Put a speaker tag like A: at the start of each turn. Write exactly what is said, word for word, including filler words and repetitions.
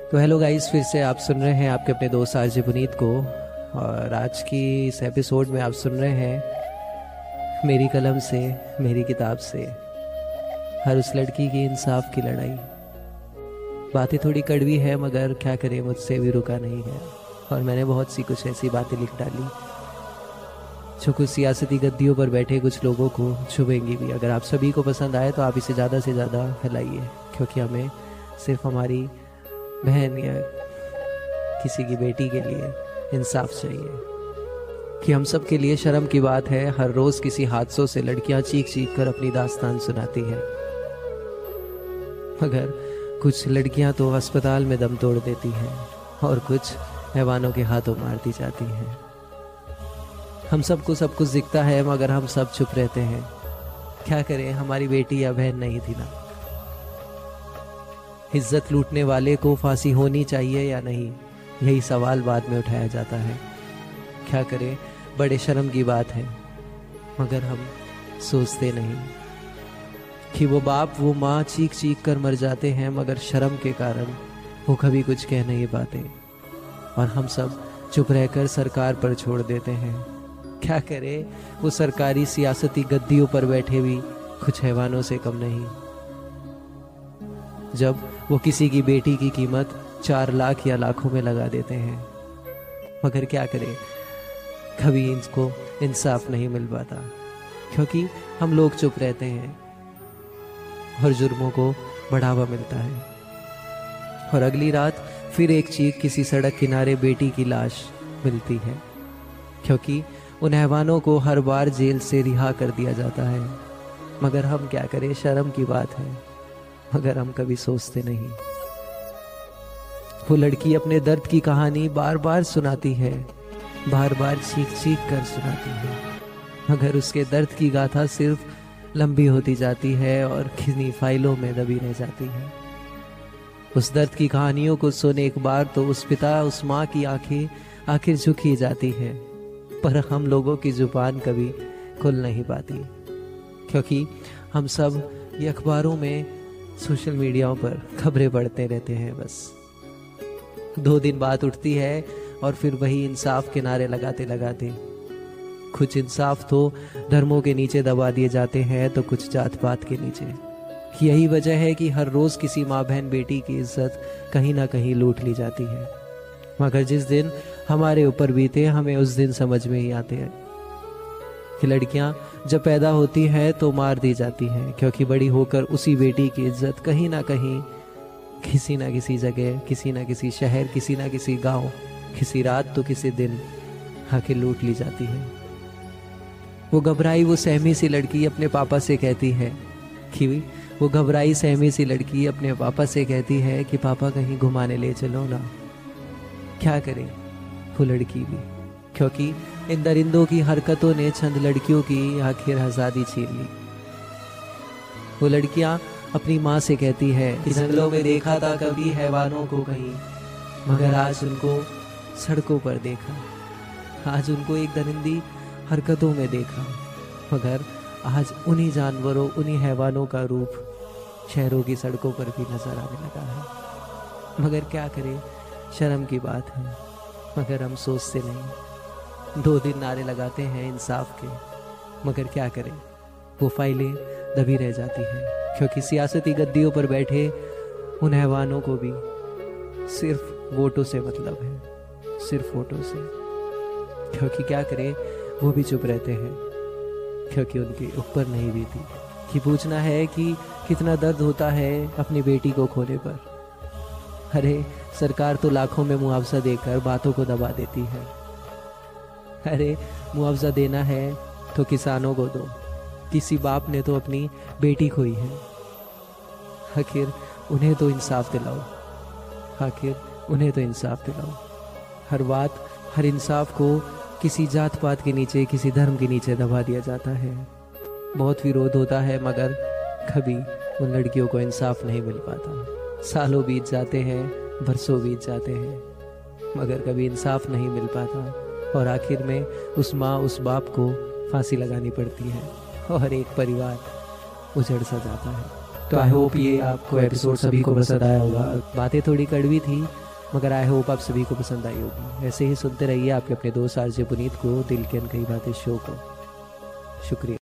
A: तो hello guys, फिर से आप सुन रहे हैं आपके अपने दोस्त आरजे पुनीत को। और आज की इस एपिसोड में आप सुन रहे हैं मेरी कलम से, मेरी किताब से, हर उस लड़की की इंसाफ की लड़ाई। बातें थोड़ी कड़वी है मगर क्या करें, मुझसे भी रुका नहीं है। और मैंने बहुत सी कुछ ऐसी बातें लिख डाली जो कुछ सियासती गद्दियों पर बैठे कुछ लोगों को छुएंगी भी। अगर आप सभी को पसंद आए तो आप इसे ज़्यादा से ज़्यादा फैलाइए, क्योंकि हमें सिर्फ हमारी बहन या किसी की बेटी के लिए इंसाफ चाहिए। कि हम सब के लिए शर्म की बात है, हर रोज़ किसी हादसों से लड़कियां चीख चीख कर अपनी दास्तान सुनाती हैं, मगर कुछ लड़कियां तो अस्पताल में दम तोड़ देती हैं और कुछ हैवानों के हाथों मार दी जाती हैं। हम सबको सब कुछ दिखता है मगर हम सब चुप रहते हैं। क्या करें, हमारी बेटी या बहन नहीं थी ना। इज्जत लूटने वाले को फांसी होनी चाहिए या नहीं, यही सवाल बाद में उठाया जाता है। क्या करें, बड़े शर्म की बात है मगर हम सोचते नहीं कि वो बाप वो माँ चीख चीख कर मर जाते हैं मगर शर्म के कारण वो कभी कुछ कह नहीं पाते और हम सब चुप रहकर सरकार पर छोड़ देते हैं। क्या करें, वो सरकारी सियासती गद्दियों पर बैठे भी कुछ हैवानों से कम नहीं। जब वो किसी की बेटी की कीमत चार लाख या लाखों में लगा देते हैं, मगर क्या करें, कभी इनको इंसाफ नहीं मिल पाता क्योंकि हम लोग चुप रहते हैं और जुर्मों को बढ़ावा मिलता है। और अगली रात फिर एक चीख किसी सड़क किनारे बेटी की लाश मिलती है, क्योंकि उन हैवानों को हर बार जेल से रिहा कर दिया जाता है। मगर हम क्या करें, शर्म की बात है मगर हम कभी सोचते नहीं। वो लड़की अपने दर्द की कहानी बार बार सुनाती है, बार बार चीख चीख कर सुनाती है, मगर उसके दर्द की गाथा सिर्फ लंबी होती जाती है और किन्हीं फाइलों में दबी रह जाती है। उस दर्द की कहानियों को सुने एक बार तो उस पिता उस माँ की आंखें आखिर झुकी जाती है, पर हम लोगों की जुबान कभी खुल नहीं पाती, क्योंकि हम सब ये अखबारों में, सोशल मीडिया पर खबरें पढ़ते रहते हैं। बस दो दिन बाद उठती है और फिर वही इंसाफ के नारे लगाते लगाते कुछ इंसाफ तो धर्मों के नीचे दबा दिए जाते हैं तो कुछ जात पात के नीचे। यही वजह है कि हर रोज़ किसी माँ बहन बेटी की इज्जत कहीं ना कहीं लूट ली जाती है, मगर जिस दिन हमारे ऊपर बीते हमें उस दिन समझ में ही आते हैं कि लड़कियां जब पैदा होती हैं तो मार दी जाती हैं, क्योंकि बड़ी होकर उसी बेटी की इज्जत कहीं ना कहीं, किसी ना किसी जगह, किसी ना किसी शहर, किसी ना किसी गांव, किसी रात तो किसी दिन आखिर लूट ली जाती है। वो घबराई वो सहमी सी लड़की अपने पापा से कहती है कि वो घबराई सहमी सी लड़की अपने पापा से कहती है कि पापा कहीं घुमाने ले चलो ना। क्या करे वो लड़की भी, क्योंकि इन दरिंदों की हरकतों ने चंद लड़कियों की आखिर आज़ादी छीन ली। वो लड़कियां अपनी माँ से कहती है कि जंगलों में देखा था कभी हैवानों को कहीं, मगर आज उनको सड़कों पर देखा। आज उनको एक दरिंदी हरकतों में देखा, मगर आज उन्हीं जानवरों, उन्हीं हैवानों का रूप शहरों की सड़कों पर भी नजर आने लगा है। मगर क्या करें, शर्म की बात है मगर हम सोचते नहीं। दो दिन नारे लगाते हैं इंसाफ के, मगर क्या करें, वो फाइलें दबी रह जाती हैं, क्योंकि सियासती गद्दियों पर बैठे उन हैवानों को भी सिर्फ वोटों से मतलब है, सिर्फ वोटों से। क्योंकि क्या करें, वो भी चुप रहते हैं क्योंकि उनके ऊपर नहीं बीती कि पूछना है कि कितना दर्द होता है अपनी बेटी को खोने पर। अरे सरकार तो लाखों में मुआवजा देकर बातों को दबा देती है। अरे मुआवजा देना है तो किसानों को दो, किसी बाप ने तो अपनी बेटी खोई है, आखिर उन्हें तो इंसाफ दिलाओ, आखिर उन्हें तो इंसाफ दिलाओ। हर बात, हर इंसाफ को किसी जात पात के नीचे, किसी धर्म के नीचे दबा दिया जाता है। बहुत विरोध होता है मगर कभी उन लड़कियों को इंसाफ नहीं मिल पाता। सालों बीत जाते हैं, बरसों बीत जाते हैं, मगर कभी इंसाफ नहीं मिल पाता और आखिर में उस माँ, उस बाप को फांसी लगानी पड़ती है और एक परिवार उजड़ सा जाता है। तो आई होप ये आपको एपिसोड सभी को पसंद आया होगा। बातें थोड़ी कड़वी थी मगर आई होप आप सभी को पसंद आई होगी। ऐसे ही सुनते रहिए आपके अपने दोस्त आरजे पुनीत को, दिल की अनकही बातें शो को। शुक्रिया।